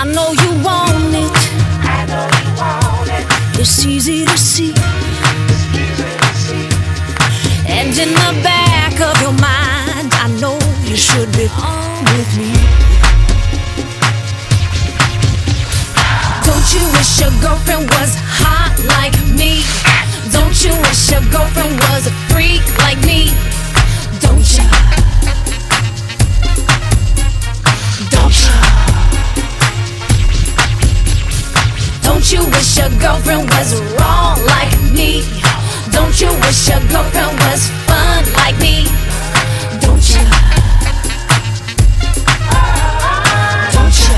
know you want it. It's easy to see. And in the back of your mind, I know you should be on with me. Don't you wish your girlfriend was hot like me? Don't you wish your girlfriend was a freak like me? Don't you? Don't you? Don't you wish your girlfriend was wrong like me? Don't you wish your girlfriend was fun like me? Don't you? Don't you?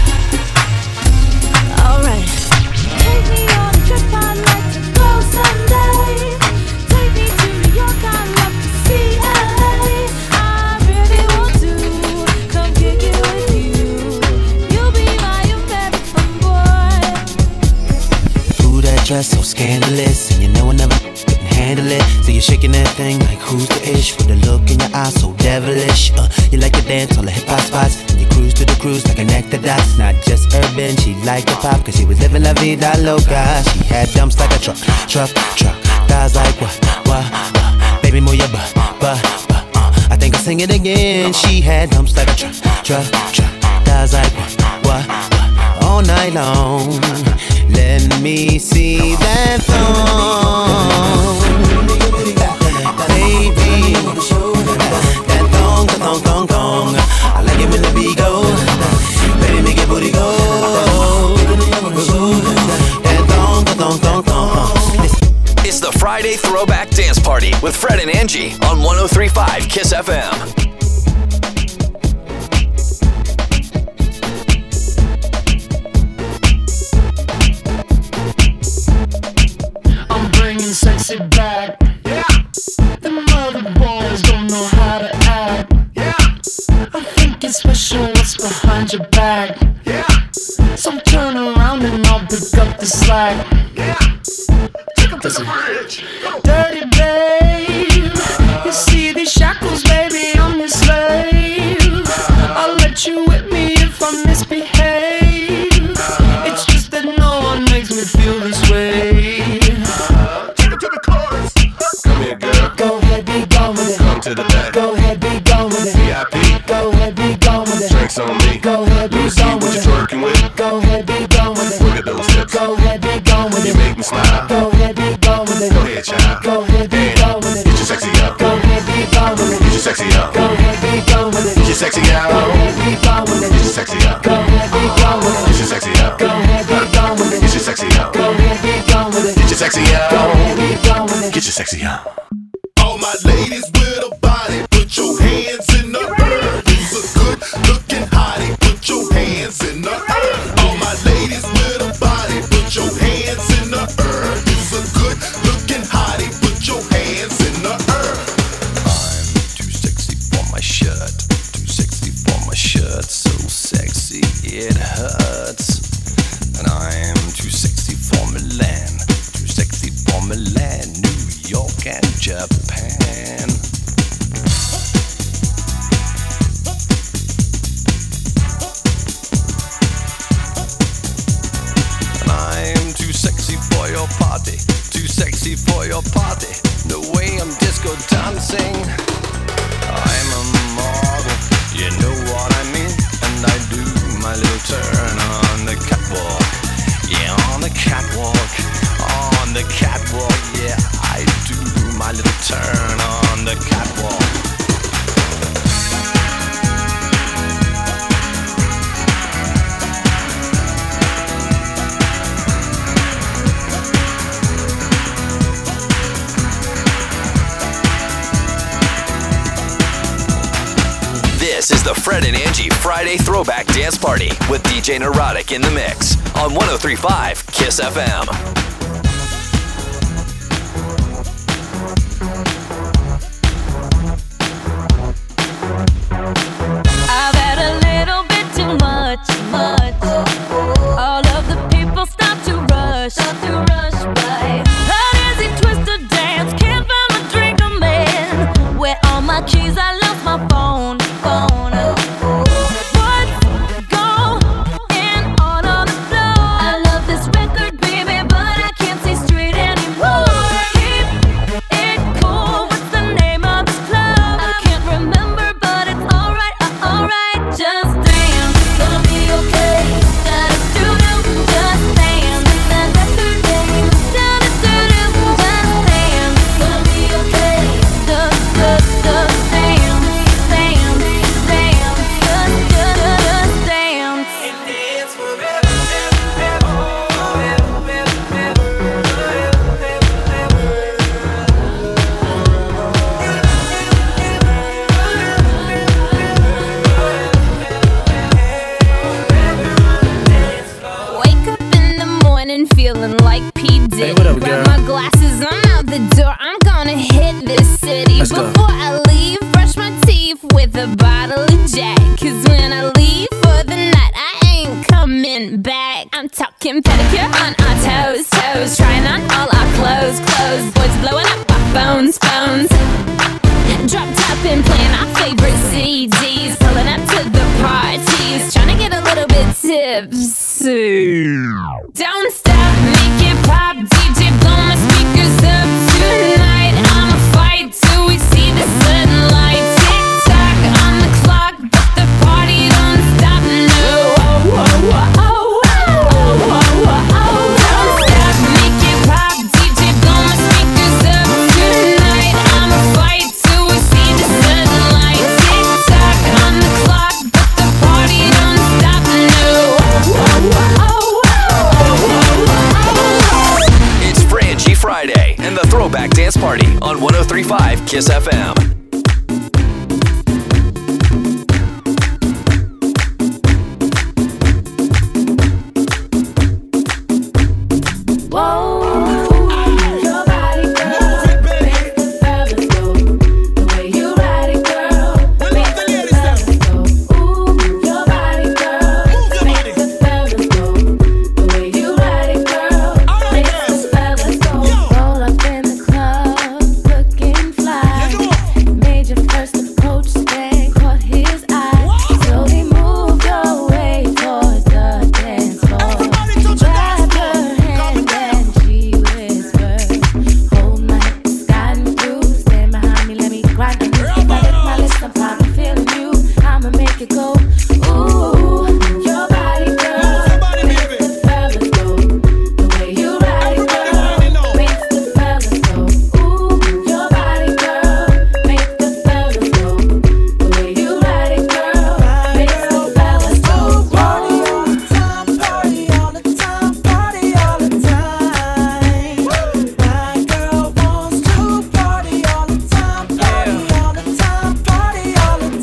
Alright. Take me on a trip, I'd like to go someday. Take me to New York, I'd love to see LA. I really want to come kick it with you. You'll be my American boy. Ooh, that dress so scandalous, and you know I never handle it. So you're shaking that thing like who's the ish, with a look in your eyes so devilish. You like to dance all the hip hop spots, and you cruise to the cruise like a nectar dots. Not just urban, she liked the pop, cause she was living la vida loca. She had dumps like a truck. Thighs like what? Baby, move your butt. I think I'll sing it again. She had dumps like a truck. Thighs like what? All night long. Let me see that thong. Baby, that thong. I like it when the beat go. Baby, make it booty go. That thong. It's the Friday Throwback Dance Party with Fred and Angie on 103.5 KISS FM. Sexy back, yeah. The mother boys don't know how to act, yeah. I think it's special what's behind your back, yeah. So turn around and I'll pick up the slack, yeah. Take 'em to the bridge. Dirty babe, you see these shackles, baby, I'm your slave. I'll let you whip me if I misbehave. It's just that no one makes me feel this way. Go ahead, be gone with it. Come to the back. Go ahead, be gone with it. VIP. Go ahead, be gone with it. Drinks on me. Go ahead, be gone with it. Twerking with. Go ahead, be gone with it. Look at those hips. Go ahead, be gone with it. You make me smile. Go ahead, be gone with it. Go ahead, child. Go ahead, be gone with it. Get your sexy up. Go ahead, be gone with it. Get your sexy up. Go ahead, be gone with it. Get your sexy out. Go ahead, be gone with it. Get your sexy up. Go ahead, be gone with it. Get your sexy up. Go ahead, be gone with it. Get your sexy up. Go ahead, be gone with it. Get your sexy up. Go ahead, be gone with it. Get your sexy up. All my ladies with a body, put your hands in the air. You's a good looking hottie, put your hands in the air. All my ladies with a body, put your hands in the air. You's a good looking hottie, put your hands in the air. I'm too sexy for my shirt, too sexy for my shirt, so sexy it hurts. And I'm too sexy for Milan, too sexy for Milan, New York and Japan. And I'm too sexy for your party, too sexy for your party. The way I'm disco dancing, I'm a model, you know what I mean. And I do my little turn on the catwalk, yeah, on the catwalk, on the catwalk, yeah, I do my little turn on the catwalk. This is the Fred and Angie Friday Throwback Dance Party with DJ Neurotic in the mix on 103.5 KISS FM. I've had a little bit too much. All of the people start to rush by. How does he twist a dance? Can't find my drink, a man. Where all my keys? I lost my phone. What's going Hey, what up, Grab girl? my glasses, I'm out the door. I'm gonna hit this city. Let's go. Before I leave, brush my teeth with a bottle of Jack. Cause when I leave for the night, I ain't coming back. I'm talking pedicure on our toes, toes. Trying on all our clothes, clothes. Boys blowing up our phones, phones. Drop top and playing our favorite CDs. Pulling up to the parties. Trying to get a little bit tipsy. Don't stop, make it pop. DJ, blow my speakers up tonight. I'ma fight till we see the sunlight. Tick tock on the clock, but the party don't stop. No. Don't stop, make it pop. DJ, blow my speakers up tonight. I'ma fight till we see the sunlight. Tick tock on the clock, but the party don't stop. No. It's Frangie Friday and the Throwback Dance Party on 103.5 Kiss FM. Your body, girl, makes the fellas go. The way you ride it, girl, makes the fellas go. Ooh, your body, girl, makes the fellas go. The way you ride it, girl, makes the fellas go. Roll up in the club, looking fly. Made your first approach, then caught his eye. Slowly move your way towards the dance floor. Grab her hand and she whispered, hold my hips, guiding through. Stand behind me, let me grind on you. If I lift my lips, I'm probably feeling you. I'ma make it go. Ooh, your body, girl, makes the fellas go. The way you ride it, girl, makes the fellas go. Ooh, your body, girl, makes the fellas go. The way you ride it, girl, makes the fellas go. Party all the time, party all the time, party all the time. My girl wants to party all the time, party all the time, party all the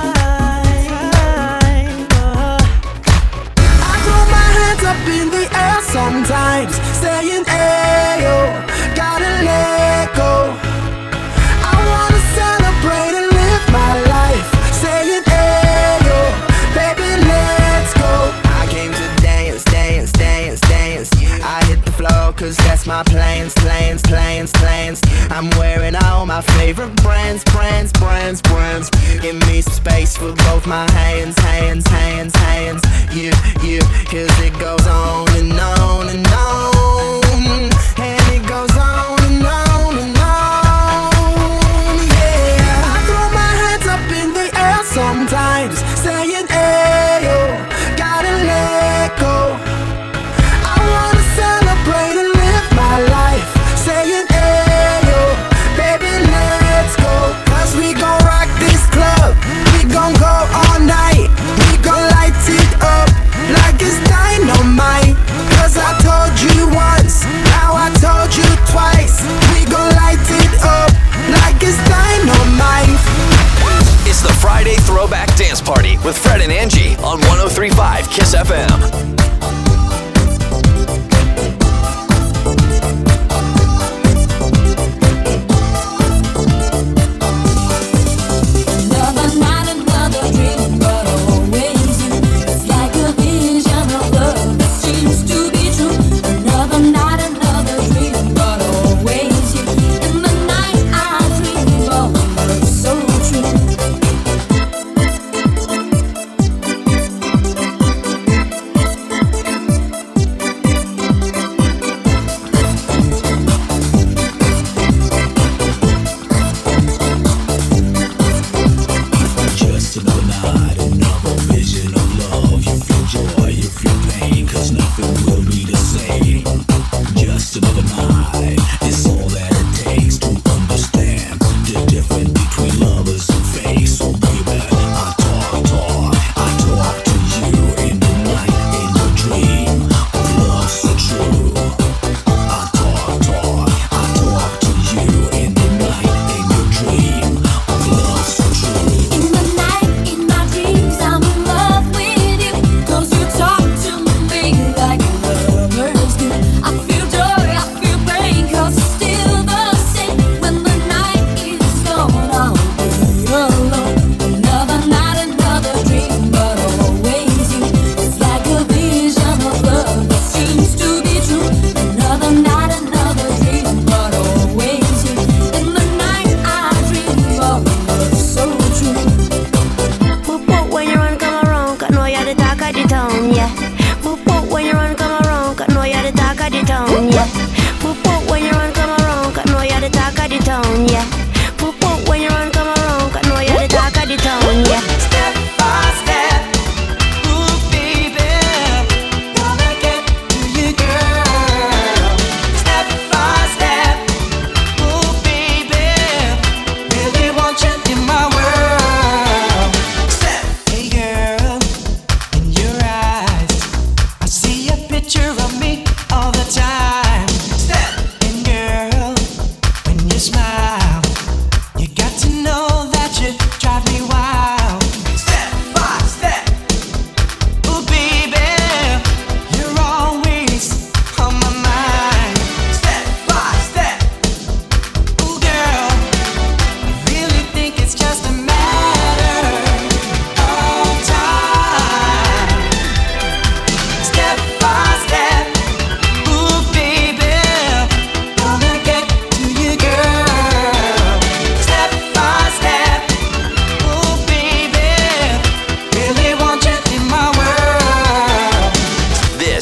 time. I throw my hands up in the air sometimes, saying, ayo, gotta let go. I wanna celebrate and live my life, saying, ayo, baby, let's go. I came to dance, dance, dance, dance. I hit the floor cause that's my plans, plans, plans, plans. I'm wearing all my favorite brands, brands, brands, brands. Give me some space for both my hands, hands, hands, hands. Yeah, yeah, cause it goes on and on and on. And it goes on and on and on. Yeah, I throw my hands up in the air sometimes, saying, ayo, gotta let go. I wanna celebrate and live my life, saying, ayo, baby, let's go. Cause we gon' rock this club, we gon' go all night. We gon' light it up like it's dynamite. Cause I told you once, now I told you twice. We gon' light it up like it's dynamite. It's the Friday Throwback Dance Party with Fred and Angie on 103.5 Kiss FM. Another night, another dream, but always you. It's like a vision of love that seems to be true. Another night, another dream, but always you. In the night I dream of love so true. Just another night, another vision of love. You feel joy, you feel pain, cause nothing will be the same. Just another night, it's all that it takes to understand the difference between lovers and fake. So baby, I talk to you in the night, in your dream of love so true. I talk to you in the night, in your dream of love so true. In the night, in my dreams, I'm in love with you. 'Cause you talk to me like lovers do. I feel joy, I feel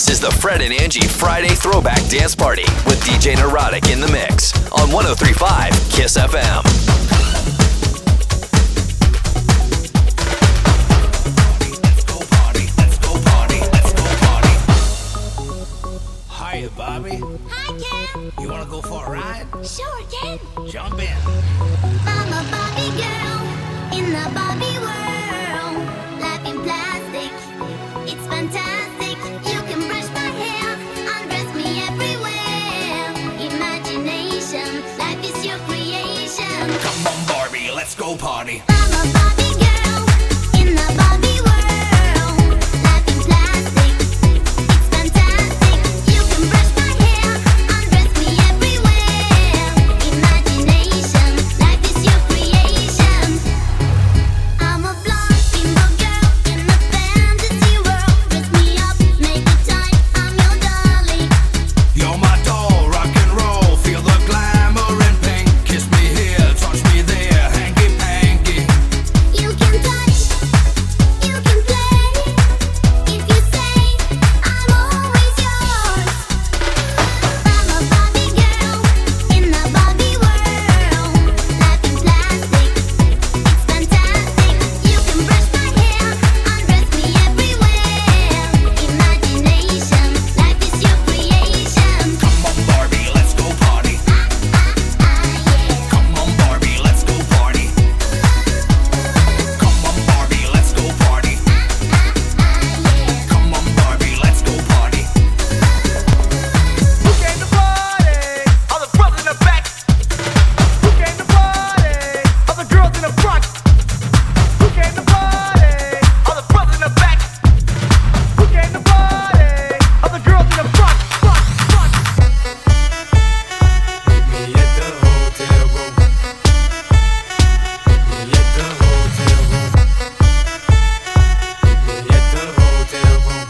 This is the Fred and Angie Friday Throwback Dance Party with DJ Neurotic in the mix on 103.5 KISS FM. Hiya, Bobby. Hi, Ken. You wanna go for a ride? Sure, Ken. Jump in. I'm a Barbie girl in the Barbie world. Life in plastic, it's fantastic. You can brush my hair, undress me everywhere. Imagination, life is your creation. Come on, Barbie, let's go party. I'm a Barbie girl in the Barbie world. Life in plastic, it's fantastic. You can brush my hair, undress me everywhere. Imagination, life is your creation. I'm a blonde bimbo girl in a fantasy world. Dress me up, make it tight, I'm your darling. You're my doll, rock and roll. Feel the glamour and pink. Kiss me here, touch me there, hanky panky. You can touch, you can play. If you say I'm always yours. I'm a Barbie girl in the Barbie world. Life in plastic, it's fantastic. You can brush my hair, undress me everywhere. Imagination, life is your creation. Come on, Barbie, let's go party. Come on, Barbie, let's go party. Come on, Barbie, let's go party. Come on, Barbie, let's go party. Who came to party? All the brothers in the back. Who came to party? All the girls in the front. Who came to party? All the brothers in the back. Who came to party? All the girls in the front. Me at the hotel room. Me at the hotel room. Me at the hotel room.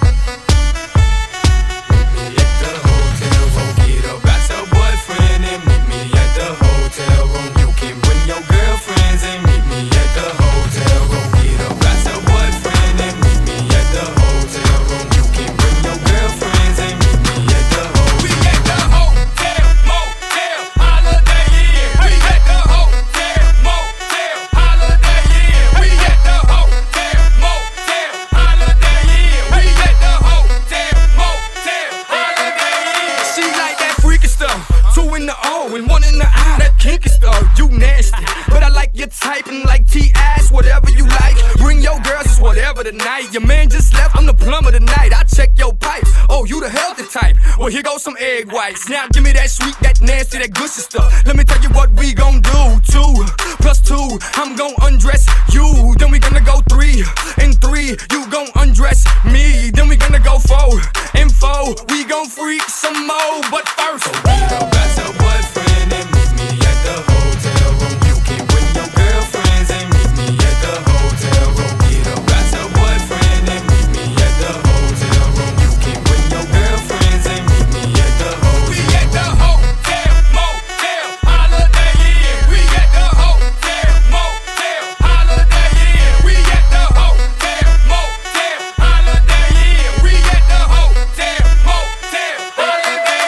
Me at the hotel room. Get up, got your boyfriend and meet me at the hotel room. You can bring your girlfriends and meet me at the hotel room. Get up, got your boyfriend and meet me at the hotel room. You can bring your girlfriends and meet me at the hotel. We at the hotel, motel, holiday inn. We at the hotel, motel, holiday inn. We at the hotel, motel, holiday inn. We at the hotel, motel, holiday inn. She like that freaky stuff. 2 in the O and 1 in the I. That kinky stuff. You nasty, but I like your type and like T-ass, whatever you like. Bring your girls, it's whatever tonight. Your man just left, I'm the plumber tonight. I check your pipes. Oh, you the healthy type. Well, here goes some egg whites. Now give me that sweet, that nasty, that gushy stuff. Let me tell you what we gon' do. 2 plus 2, I'm gon' undress you. Then we gonna go 3 and 3, you gon' undress me. Then we gonna go 4 and 4, we gon' freak some more. But first, Get up, got your boyfriend and meet me at the hotel room. You can bring your girlfriends and meet me at the hotel room. Get up, got your boyfriend and meet me at the hotel room. You can bring your girlfriends and meet me at the We hotel. at the hotel, motel, holiday inn. We at the hotel, motel, holiday inn. We at the hotel, motel, holiday inn. We at the hotel, motel, holiday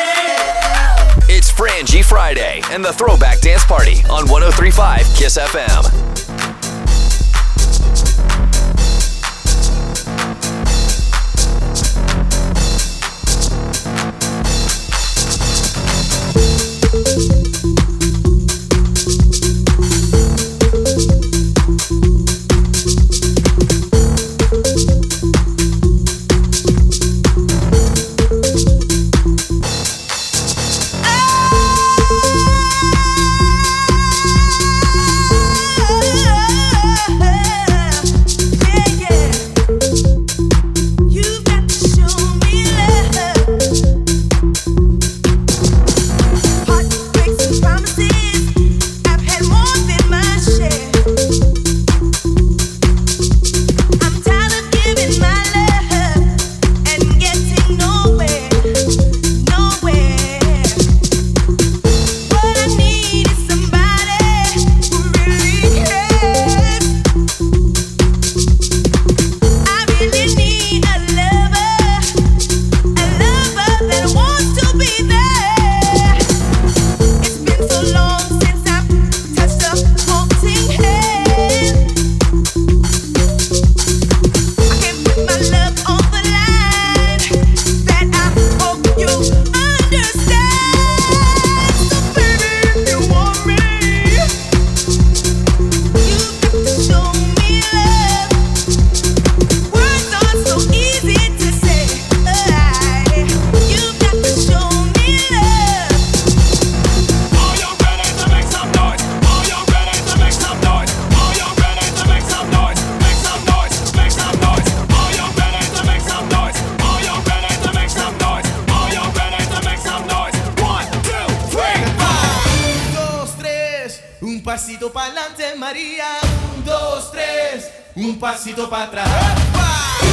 inn. It's Frangie Friday and the Throwback Dance Party on 103.5 KISS FM. Oh pasito para adelante, María. 1, 2, 3, un pasito para atrás.